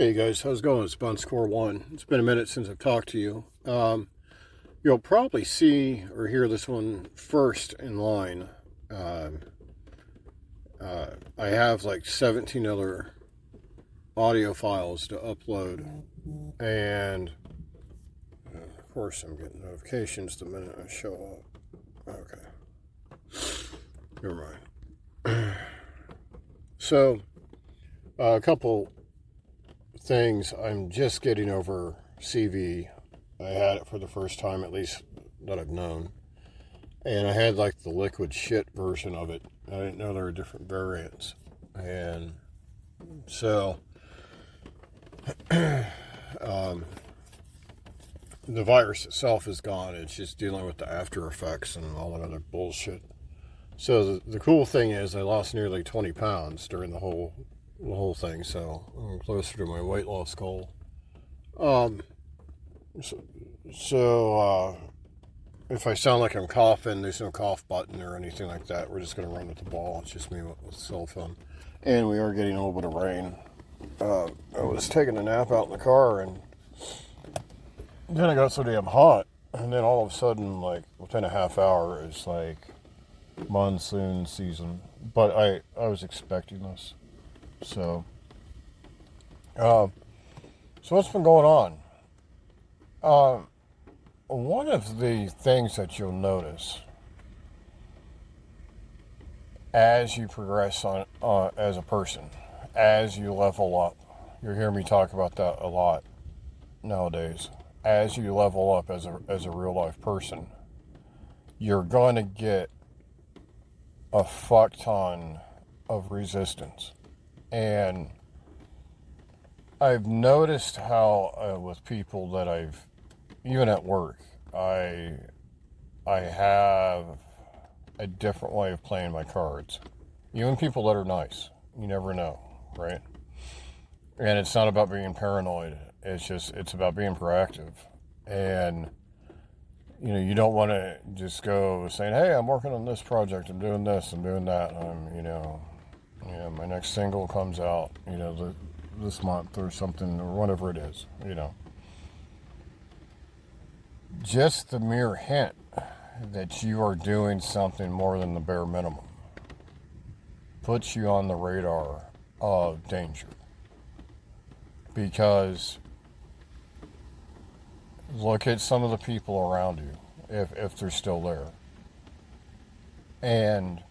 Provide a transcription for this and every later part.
Hey guys, how's it going? It's Score One. It's been a minute since I've talked to you. You'll probably see or hear this one first in line. I have like 17 other audio files to upload, and of course I'm getting notifications the minute I show up. Okay, never mind. So, a couple things. I'm just getting over CV. I had it for the first time, at least that I've known. And I had like the liquid shit version of it. I didn't know there were different variants. And so, the virus itself is gone. It's just dealing with the after effects and all that other bullshit. So the cool thing is I lost nearly 20 pounds during the whole thing, so I'm closer to my weight loss goal. So if I sound like I'm coughing, there's no cough button or anything like that. We're just going to run with the ball. It's just me with the cell phone. And we are getting a little bit of rain. I was taking a nap out in the car, and then it got so damn hot. And then all of a sudden, like within a half hour, it's like monsoon season. But I was expecting this. So what's been going on? One of the things that you'll notice as you progress on as a person, as you level up, you'll hear me talk about that a lot nowadays. As you level up as a real life person, you're going to get a fuck ton of resistance. And I've noticed how with people that even at work, I have a different way of playing my cards. Even people that are nice, you never know, right? And it's not about being paranoid. It's about being proactive. And, you don't want to just go saying, hey, I'm working on this project, I'm doing this, I'm doing that, my next single comes out, this month or something, or whatever it is, Just the mere hint that you are doing something more than the bare minimum puts you on the radar of danger. Because look at some of the people around you, if they're still there. And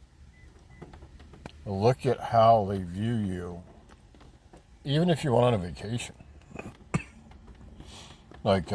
look at how they view you, even if you went on a vacation. Like,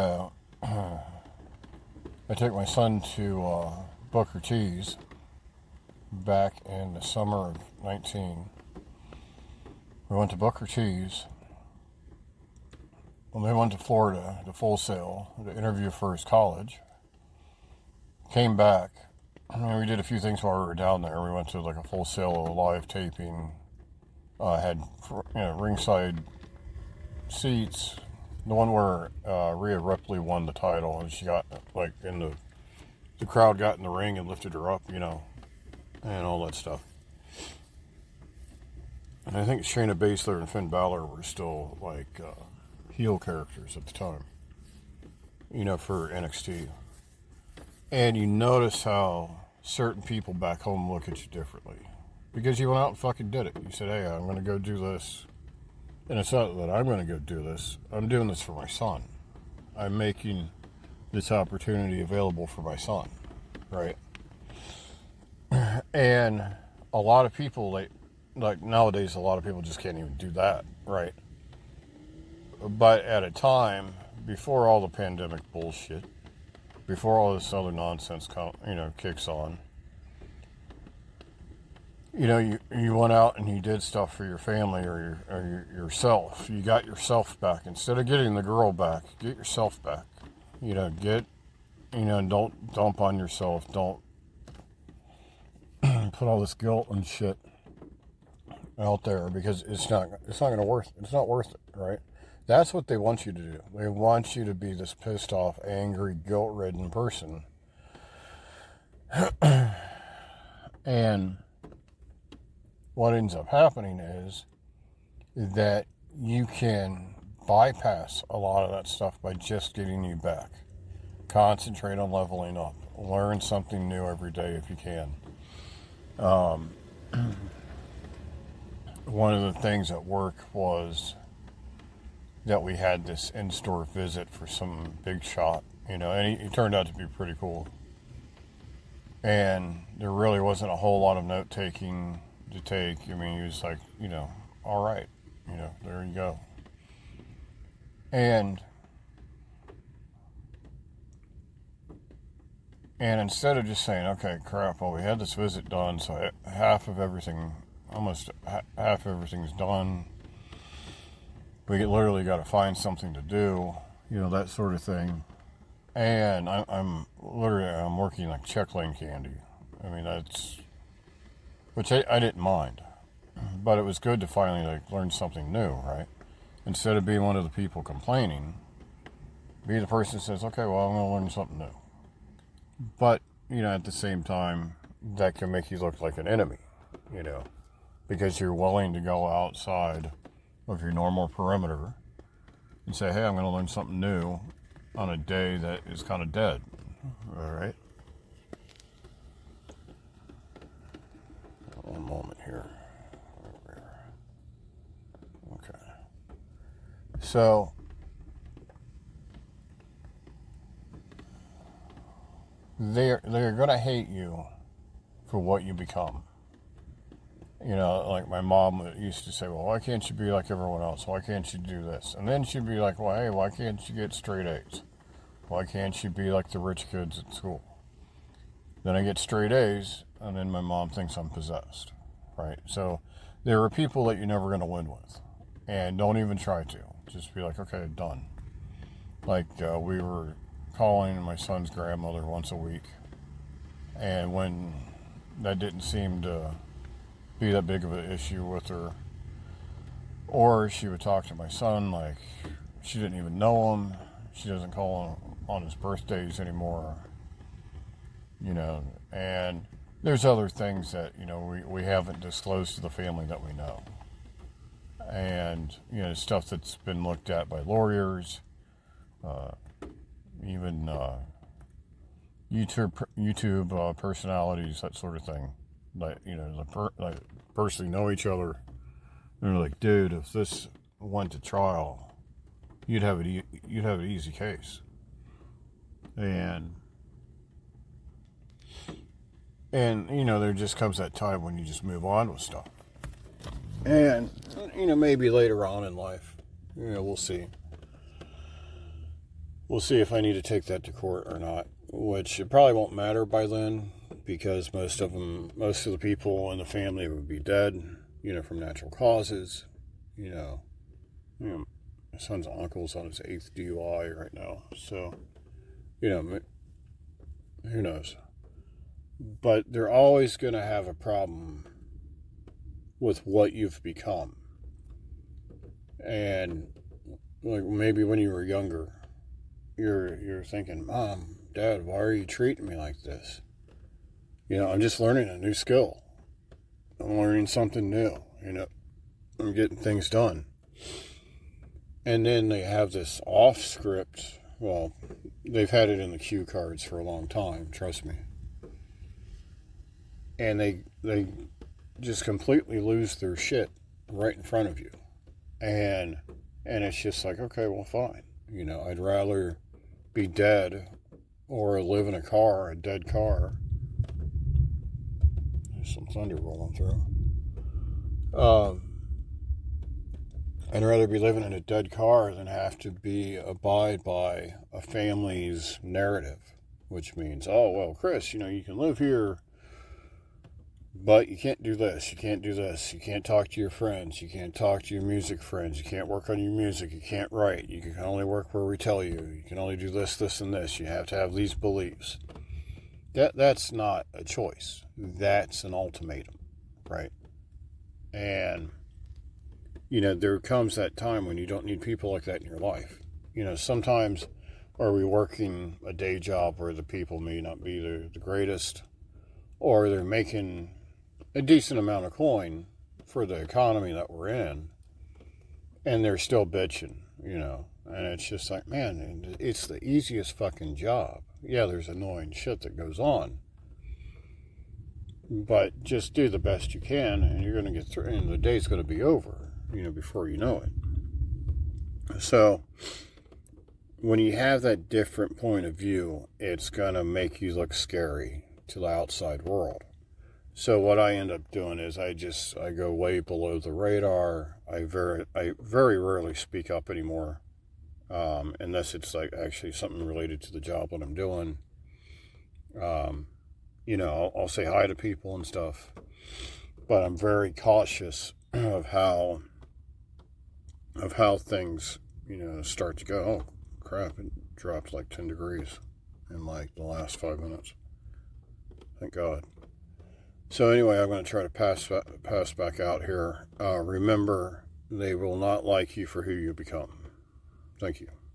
I took my son to Booker T's back in the summer of 19. We went to Booker T's. When we went to Florida to Full Sail to interview for his college. Came back. We did a few things while we were down there. We went to like a Full Sail live taping. Had ringside seats. The one where Rhea Ripley won the title, and she got like the crowd got in the ring and lifted her up, and all that stuff. And I think Shayna Baszler and Finn Balor were still like heel characters at the time, for NXT. And you notice how certain people back home look at you differently because you went out and fucking did it. You said, hey, I'm going to go do this. And it's not that I'm going to go do this. I'm doing this for my son. I'm making this opportunity available for my son, right? And a lot of people, like nowadays, a lot of people just can't even do that, right? But at a time, before all the pandemic bullshit, before all this other nonsense, kicks on, you went out and you did stuff for your family or yourself. You got yourself back. Instead of getting the girl back, get yourself back. Don't dump on yourself. Don't put all this guilt and shit out there because it's not worth it, right? That's what they want you to do. They want you to be this pissed off, angry, guilt-ridden person. And what ends up happening is that you can bypass a lot of that stuff by just getting you back. Concentrate on leveling up. Learn something new every day if you can. One of the things at work was that we had this in-store visit for some big shot, and he turned out to be pretty cool. And there really wasn't a whole lot of note-taking to take. I mean, he was like, all right, there you go. And instead of just saying, okay, crap, well, we had this visit done, so almost half of everything's done. We literally got to find something to do, that sort of thing. And I'm working like check lane candy. I mean, which I didn't mind. But it was good to finally learn something new, right? Instead of being one of the people complaining, be the person that says, okay, well, I'm going to learn something new. But, at the same time, that can make you look like an enemy, because you're willing to go outside of your normal perimeter and say, hey, I'm going to learn something new on a day that is kind of dead. All right? One moment here. Okay. So, they're going to hate you for what you become. Like my mom used to say, well, why can't you be like everyone else? Why can't you do this? And then she'd be like, well, hey, why can't you get straight A's? Why can't you be like the rich kids at school? Then I get straight A's, and then my mom thinks I'm possessed, right? So there are people that you're never going to win with. And don't even try to. Just be like, okay, done. Like we were calling my son's grandmother once a week. And when that didn't seem to be that big of an issue with her, or she would talk to my son like she didn't even know him. She doesn't call him on his birthdays anymore. And there's other things that, we haven't disclosed to the family that we know. And, stuff that's been looked at by lawyers, even YouTube personalities, that sort of thing. Like, like personally know each other. And they're like, dude, if this went to trial, you'd have an easy case. And there just comes that time when you just move on with stuff. And, maybe later on in life, we'll see. We'll see if I need to take that to court or not, which it probably won't matter by then, because most of the people in the family would be dead, from natural causes. My son's uncle's on his 8th DUI right now, so, who knows? But they're always going to have a problem with what you've become. And like maybe when you were younger, you're thinking, Mom, Dad, why are you treating me like this? I'm just learning a new skill. I'm learning something new. I'm getting things done. And then they have this off script. Well, they've had it in the cue cards for a long time, trust me. And they just completely lose their shit right in front of you. And it's just like, okay, well, fine. I'd rather be dead or live in a dead car. There's some thunder rolling through. I'd rather be living in a dead car than have to abide by a family's narrative, which means, oh, well, Chris, you can live here, but you can't do this, you can't do this, you can't talk to your friends, you can't talk to your music friends, you can't work on your music, you can't write, you can only work where we tell you, you can only do this, this, and this, you have to have these beliefs. That's not a choice. That's an ultimatum, right? And, there comes that time when you don't need people like that in your life. Sometimes are we working a day job where the people may not be the greatest, or they're making a decent amount of coin for the economy that we're in, and they're still bitching, you know. And it's just like, man, it's the easiest fucking job. Yeah, there's annoying shit that goes on, but just do the best you can, and you're going to get through, and the day's going to be over, you know, before you know it. So when you have that different point of view, it's going to make you look scary to the outside world. So what I end up doing is I go way below the radar. I very rarely speak up anymore, unless it's like actually something related to the job that I'm doing. You know, I'll say hi to people and stuff, but I'm very cautious of how things, you know, start to go. Oh crap! It dropped like 10 degrees in like the last 5 minutes. Thank God. So anyway, I'm going to try to pass back out here. Remember, they will not like you for who you become. Thank you.